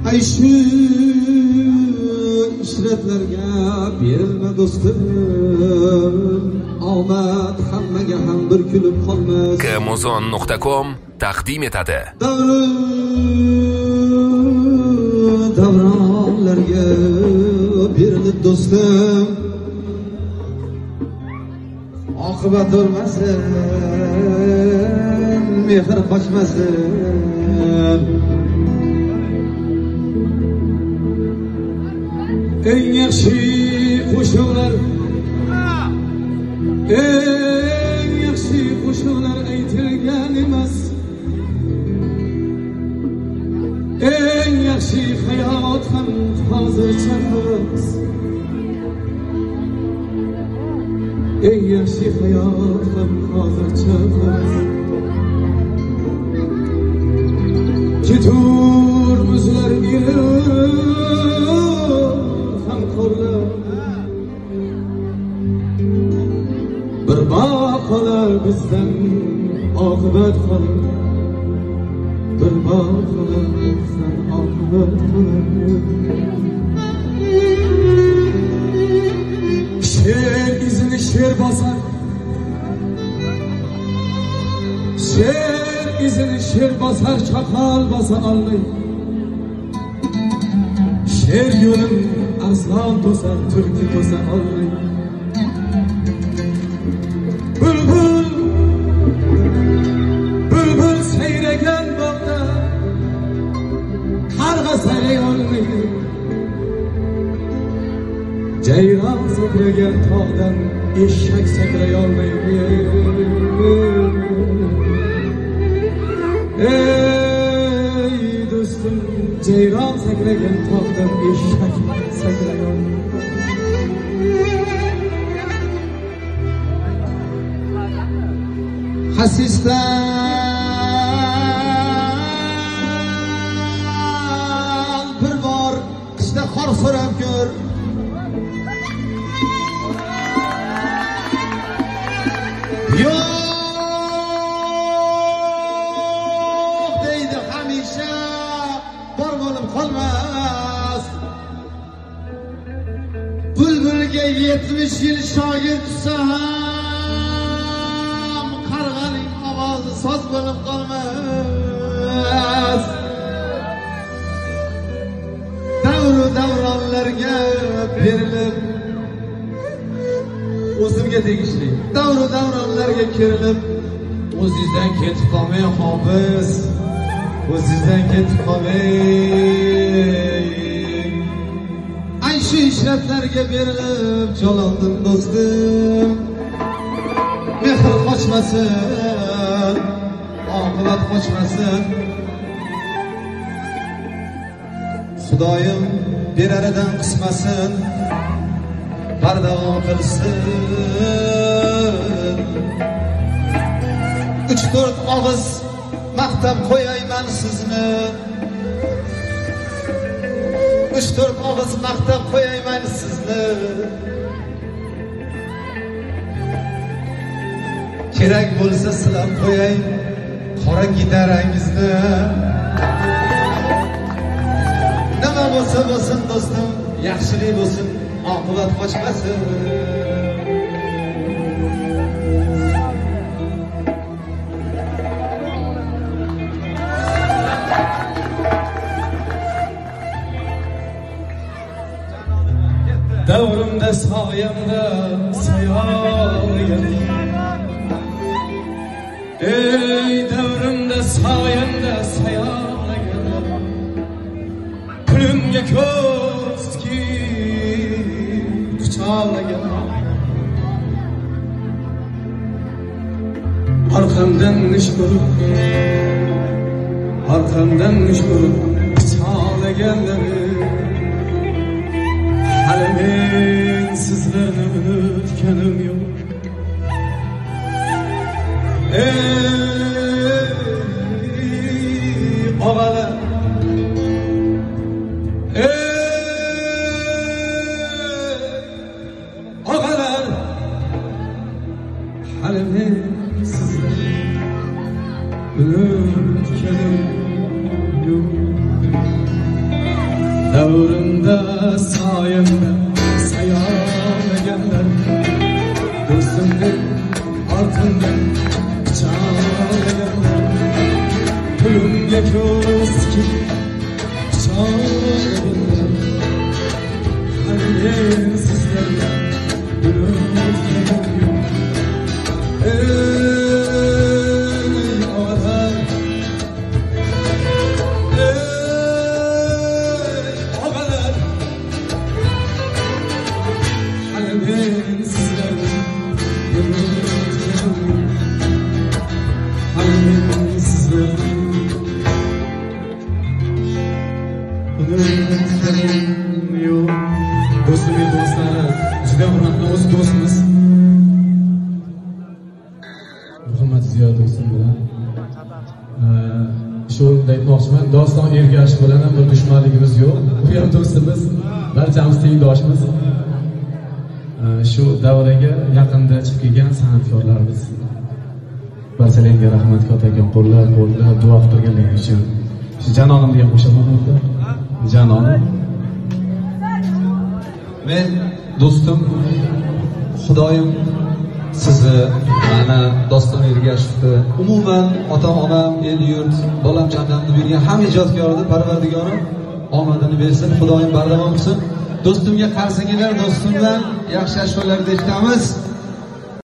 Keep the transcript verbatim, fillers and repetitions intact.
Ay şu işretlerge berilme dostum, omad hammaga ham bir kulib qolmas. Kmozon nuqta com taqdim etadi. Davronlarga berilib dostum, oqibat bo'lmasin, mehr qochmasin. Eng yaxshi qo'shiqlar, eng yaxshi qo'shiqlar aytilgan emas. Eng yaxshi hayot ham hozircha xolos. Eng yaxshi hayot ham hozircha xolos. Ketur muzlar erib ham qorlar, bir boqalar bizdan oqibat qolar. Bir boqalar bizdan oqibat qolar. Sher izini sher bosar, sher izini sher bosar, chaqal bosa olmaydi. Sher yo'lin arslon to'sar, tulki to'sa olmaydi. Bulbul, bulbul sayragan bog'da qarg'a sayray olmaydi. Jayron sakragan tog'dan eshak sakray olmaydi. Ey do'stim, jayron sakragan tog'dan eshak sakray olmaydi. Hasisdan bir bor qishda qor so'rab ko'r. Yo'q deydi hamisha, bor bo'lib qolmas. Bulbulga yetmish yil shogird tutsa ham qarg'aning ovozi soz bo'lib qolmas. Davru davronlarga berilib, o'zimga tegishli davru davronlarga kerilib, o'zingizdan ketib qolmang hofiz, o'zingizdan ketib qolmang. Ay shu ishratlarga berilib jo'landim do'stim, mehr qochmasin, oqibat qochmasin. Xudoyim beraridan qismasin, bardavom qilsin. Uch to'rt og'iz maqtab qo'yayman sizni, uch to'rt og'iz maqtab qo'yayman sizni. Kerak bo'lsa silab qo'yay qora gidarangizni. Nima bo'lsa bo'lsin do'stim, yaxshilik bo'lsin, oqibat qochmasin. Davrimda soyamda sayoyam, ey davrimda soyamda sayoyam, pulimga ko'z tikib quchoqlagan, orqamdan ish ko'rib, orqamdan ish ko'rib quchoqlaganlari, hali men sizlarni unutganim yo'q. Ey og'alar, ey og'alar, hali men sizlarni unutganim yo'q. davrimda soyimda sayolaganlar do'stimdek ortimdan chalaganlar pulimga ko'z tikib chalaganlar men sizlarga do'stlik do'stlari juda hurmatli o'z do'stimiz Muhammad Ziyo do'stim bilan shu aytmoqchiman, Doston Ergashev bilan ham bir dushmanligimiz yo'q. U ham do'stimiz, barchamiz tengdoshmiz. Shu davraga yaqinda chiqib kelgan san'atkorlarimiz. Barchalarga rahmat, kattakon qo'llab, qo'llab duo qilganligingiz uchun. Shu janonimni ham qo'shaman o'rta. Janonim. Men do'stim, Xudoyim sizni, mana Doston Ergashevni, umuman ota-onam, el-yurt, bolam jannatni bergan hamma ijodkorni Parvardigorim omadini bersin, Xudoyim bardavom qilsin. Do'stimga qarshi kelar, do'stimdan yaxshi ashulalarni eshitamiz.